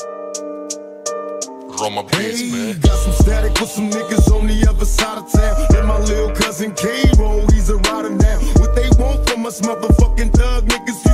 Roll my beats, man. Got some static with some niggas on the other side of town. And my little cousin K-Roll, he's a rider now. What they want from us motherfucking thug niggas